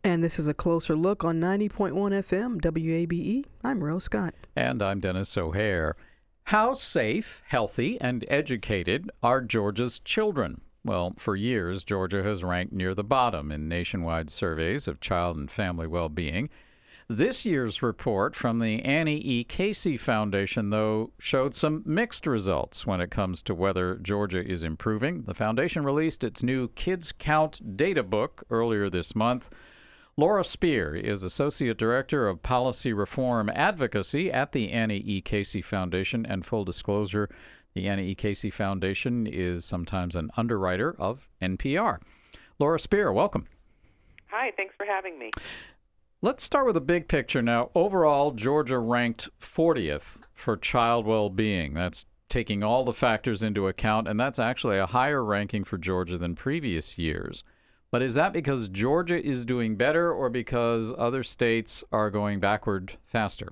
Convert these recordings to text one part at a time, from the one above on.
And this is a closer look on 90.1 FM WABE. I'm Rose Scott. And I'm Dennis O'Hare. How safe, healthy, and educated are Georgia's children? Well, for years, Georgia has ranked near the bottom in nationwide surveys of child and family well-being. This year's report from the Annie E. Casey Foundation, though, showed some mixed results when it comes to whether Georgia is improving. The foundation released its new Kids Count data book earlier this month. Laura Spear is Associate Director of Policy Reform Advocacy at the Annie E. Casey Foundation. And full disclosure, the Annie E. Casey Foundation is sometimes an underwriter of NPR. Laura Spear, welcome. Hi, thanks for having me. Let's start with the big picture now. Overall, Georgia ranked 40th for child well-being. That's taking all the factors into account, and that's actually a higher ranking for Georgia than previous years. But is that because Georgia is doing better or because other states are going backward faster?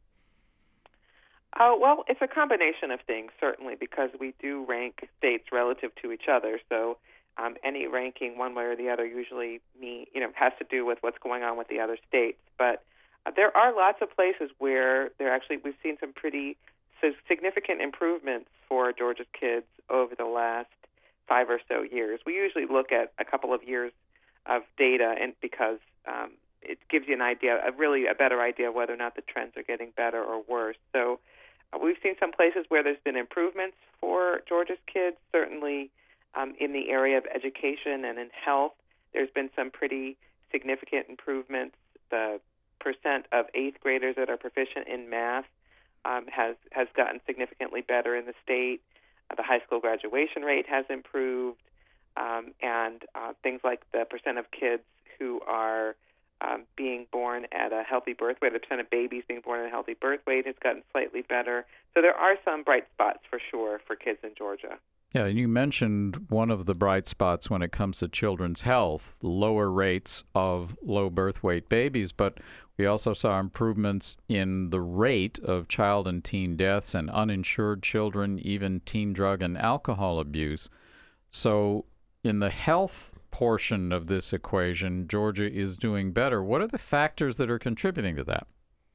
Well, it's a combination of things, certainly, because we do rank states relative to each other. So any ranking one way or the other usually has to do with what's going on with the other states. But there are lots of places where we've seen some pretty significant improvements for Georgia's kids over the last 5 or so years. We usually look at a couple of years of data, and because it gives you a better idea of whether or not the trends are getting better or worse. So we've seen some places where there's been improvements for Georgia's kids, certainly in the area of education and in health. There's been some pretty significant improvements. The percent of 8th graders that are proficient in math has gotten significantly better in the state. The high school graduation rate has improved, and things like the percent of kids who are being born at a healthy birth weight, the percent of babies being born at a healthy birth weight has gotten slightly better. So there are some bright spots for sure for kids in Georgia. Yeah, and you mentioned one of the bright spots when it comes to children's health, lower rates of low birth weight babies, but we also saw improvements in the rate of child and teen deaths and uninsured children, even teen drug and alcohol abuse. So in the health portion of this equation, Georgia is doing better. What are the factors that are contributing to that?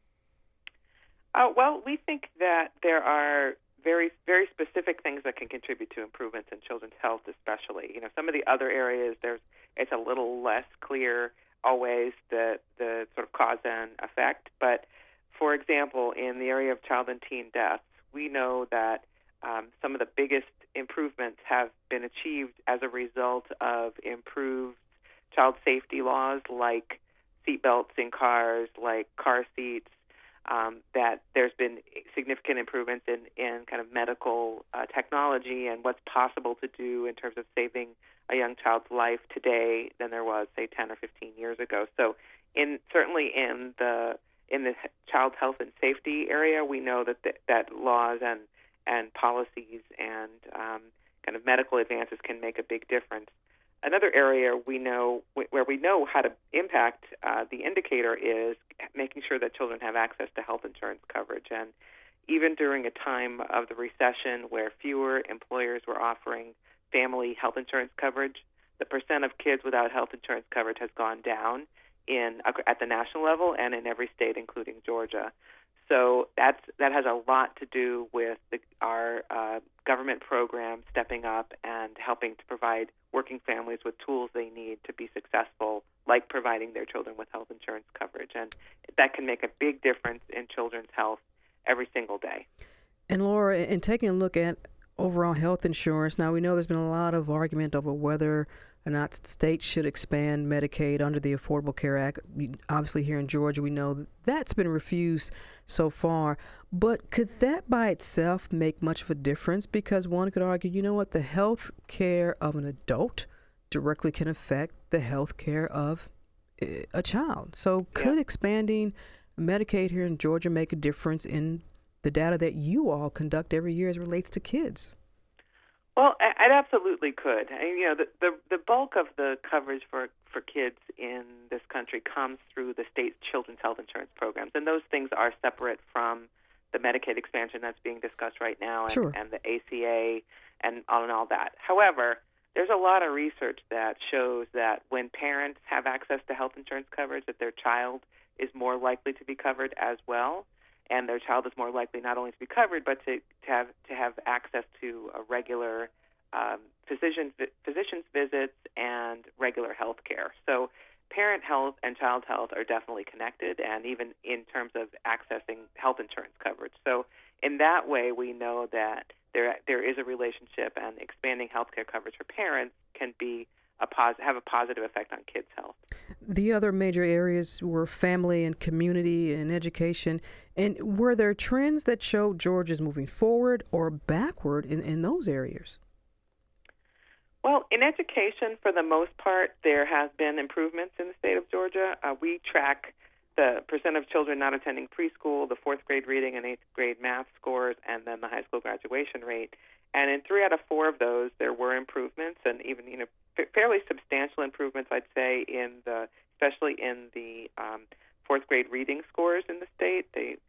Well, we think that there are very, very specific things that can contribute to improvements in children's health, especially. Some of the other areas, it's a little less clear always the sort of cause and effect. But, for example, in the area of child and teen deaths, we know that some of the biggest improvements have been achieved as a result of improved child safety laws like seatbelts in cars, like car seats, that there's been significant improvements in kind of medical technology and what's possible to do in terms of saving a young child's life today than there was, say, 10 or 15 years ago. So certainly in the child health and safety area, we know that laws and policies and kind of medical advances can make a big difference. Another area where we know how to impact the indicator is making sure that children have access to health insurance coverage. And even during a time of the recession where fewer employers were offering family health insurance coverage, the percent of kids without health insurance coverage has gone down at the national level and in every state, including Georgia. So that has a lot to do with our government program stepping up and helping to provide working families with tools they need to be successful, like providing their children with health insurance coverage. And that can make a big difference in children's health every single day. And Laura, in taking a look at overall health insurance, now we know there's been a lot of argument over whether or not states should expand Medicaid under the Affordable Care Act. Obviously, here in Georgia, we know that's been refused so far. But could that by itself make much of a difference? Because one could argue, the health care of an adult directly can affect the health care of a child. So could expanding Medicaid here in Georgia make a difference in the data that you all conduct every year as it relates to kids? Well, it absolutely could. The bulk of the coverage for kids in this country comes through the state's children's health insurance programs, and those things are separate from the Medicaid expansion that's being discussed right now, and the ACA and all that. However, there's a lot of research that shows that when parents have access to health insurance coverage, that their child is more likely to be covered as well, and their child is more likely not only to be covered, but to have access to a regular physician's visits and regular health care. So parent health and child health are definitely connected, and even in terms of accessing health insurance coverage. So in that way, we know that there is a relationship, and expanding health care coverage for parents can be have a positive effect on kids' health. The other major areas were family and community and education. And were there trends that showed Georgia's moving forward or backward in those areas? Well, in education, for the most part, there has been improvements in the state of Georgia. We track the percent of children not attending preschool, the fourth grade reading and eighth grade math scores, and then the high school graduation rate. And in 3 out of 4 of those, there were improvements, and even fairly substantial improvements, I'd say, especially in the fourth grade reading scores in the state.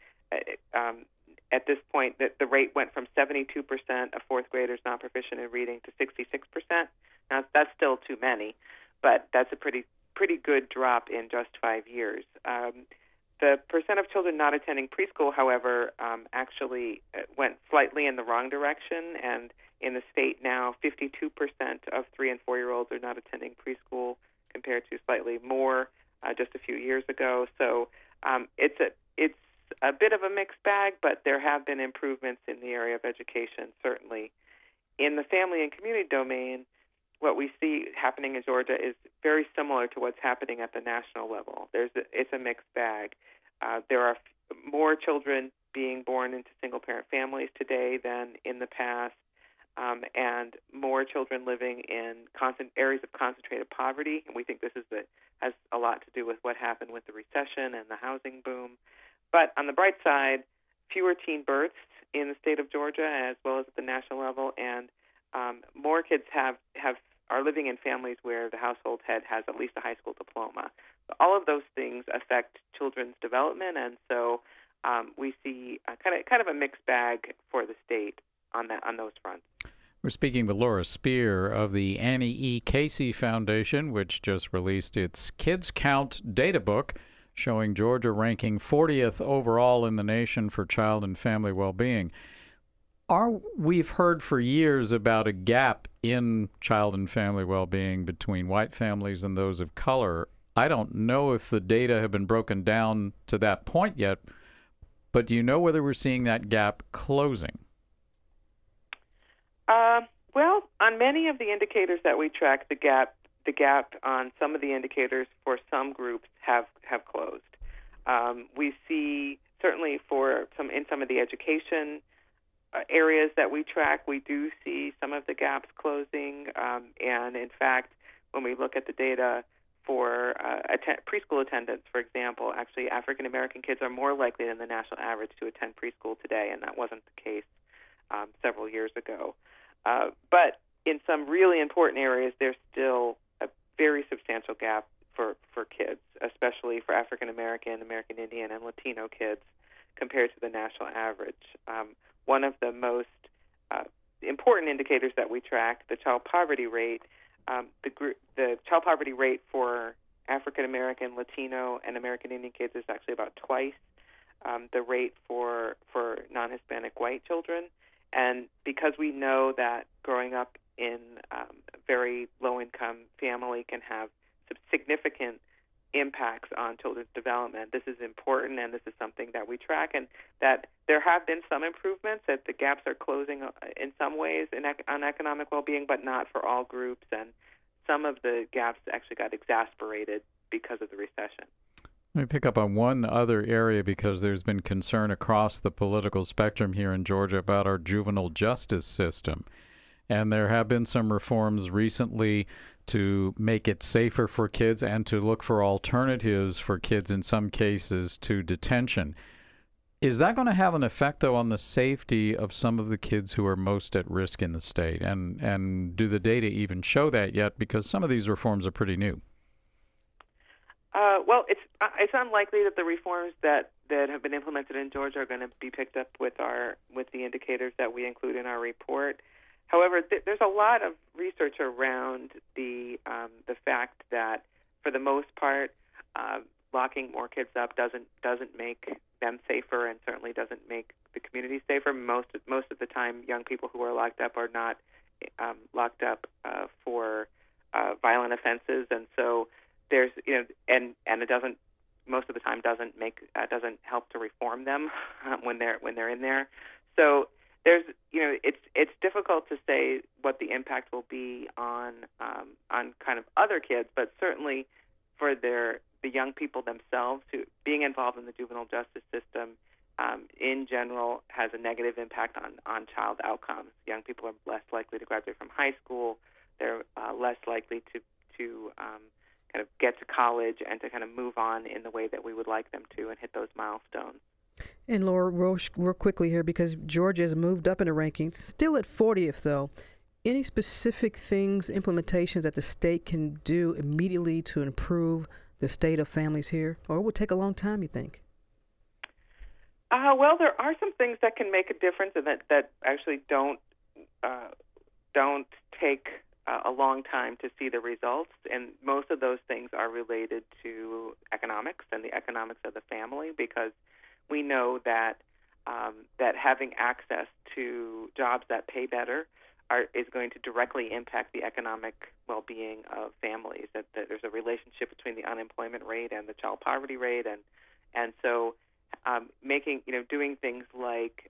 At this point, the rate went from 72% of fourth graders not proficient in reading to 66%. Now, that's still too many, but that's a pretty good drop in just 5 years. The percent of children not attending preschool, however, actually went slightly in the wrong direction, and in the state now, 52% of 3- and 4-year-olds are not attending preschool, compared to slightly more just a few years ago. So it's a bit of a mixed bag, but there have been improvements in the area of education, certainly. In the family and community domain, what we see happening in Georgia is very similar to what's happening at the national level. It's a mixed bag. There are more children being born into single-parent families today than in the past, and more children living in areas of concentrated poverty. And we think this has a lot to do with what happened with the recession and the housing boom. But on the bright side, fewer teen births in the state of Georgia as well as at the national level, and more kids are living in families where the household head has at least a high school diploma. So all of those things affect children's development, and so we see kind of a mixed bag for the state on those fronts. We're speaking with Laura Spear of the Annie E. Casey Foundation, which just released its Kids Count data book, showing Georgia ranking 40th overall in the nation for child and family well-being. We've heard for years about a gap in child and family well-being between white families and those of color. I don't know if the data have been broken down to that point yet, but do you know whether we're seeing that gap closing? Well, on many of the indicators that we track, the gap on some of the indicators for some groups have closed. We see certainly in some of the education areas that we track, we do see some of the gaps closing. And in fact, when we look at the data for preschool attendance, for example, actually African American kids are more likely than the national average to attend preschool today, and that wasn't the case several years ago. But in some really important areas, there's still a very substantial gap for kids, especially for African American, American Indian, and Latino kids compared to the national average. One of the most important indicators that we track, the child poverty rate, the child poverty rate for African American, Latino, and American Indian kids is actually about twice the rate for non-Hispanic white children. And because we know that growing up in a very low-income family can have significant impacts on children's development, this is important, and this is something that we track, and that there have been some improvements, that the gaps are closing in some ways on economic well-being, but not for all groups, and some of the gaps actually got exacerbated because of the recession. Let me pick up on one other area, because there's been concern across the political spectrum here in Georgia about our juvenile justice system. And there have been some reforms recently to make it safer for kids and to look for alternatives for kids in some cases to detention. Is that going to have an effect, though, on the safety of some of the kids who are most at risk in the state? And do the data even show that yet? Because some of these reforms are pretty new. Well, it's unlikely that the reforms that have been implemented in Georgia are going to be picked up with the indicators that we include in our report. However, there's a lot of research around the fact that, for the most part, locking more kids up doesn't make them safer, and certainly doesn't make the community safer. Most of the time, young people who are locked up are not locked up for violent offenses, and so there's and it doesn't, most of the time, doesn't help to reform them when they're in there. So there's it's difficult to say what the impact will be on kind of other kids, but certainly for the young people themselves, who being involved in the juvenile justice system in general has a negative impact on child outcomes. Young people are less likely to graduate from high school. They're less likely to kind of get to college and to kind of move on in the way that we would like them to and hit those milestones. And Laura, real quickly here, because Georgia has moved up in the rankings, still at 40th though. Any specific things, implementations that the state can do immediately to improve the state of families here, or it would take a long time, you think? Well, there are some things that can make a difference, and that actually don't take a long time to see the results. And most of those things are related to economics and the economics of the family, because we know that that having access to jobs that pay better is going to directly impact the economic well-being of families. That there's a relationship between the unemployment rate and the child poverty rate, and so doing things like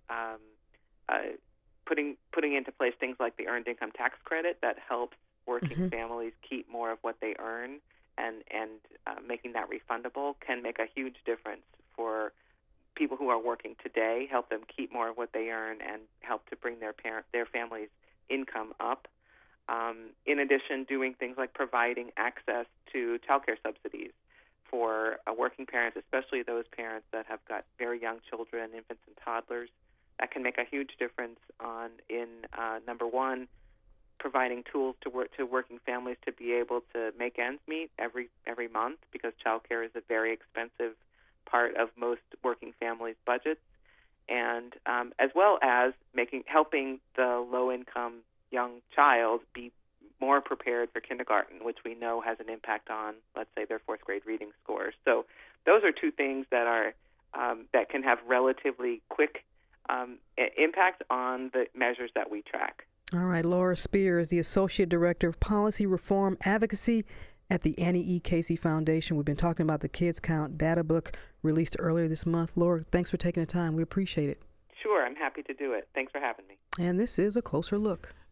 putting into place things like the Earned Income Tax Credit that helps working families keep more of what they earn, and making that refundable can make a huge difference for people who are working today, help them keep more of what they earn, and help to bring their family's income up. In addition, doing things like providing access to child care subsidies for working parents, especially those parents that have got very young children, infants and toddlers. That can make a huge difference in number one, providing tools to working families to be able to make ends meet every month, because child care is a very expensive part of most working families' budgets, and as well as helping the low-income young child be more prepared for kindergarten, which we know has an impact on, let's say, their fourth grade reading scores. So those are two things that are that can have relatively quick impact on the measures that we track. All right, Laura Spears, the Associate Director of Policy Reform Advocacy at the Annie E. Casey Foundation. We've been talking about the Kids Count data book released earlier this month. Laura, thanks for taking the time. We appreciate it. Sure, I'm happy to do it. Thanks for having me. And this is A Closer Look.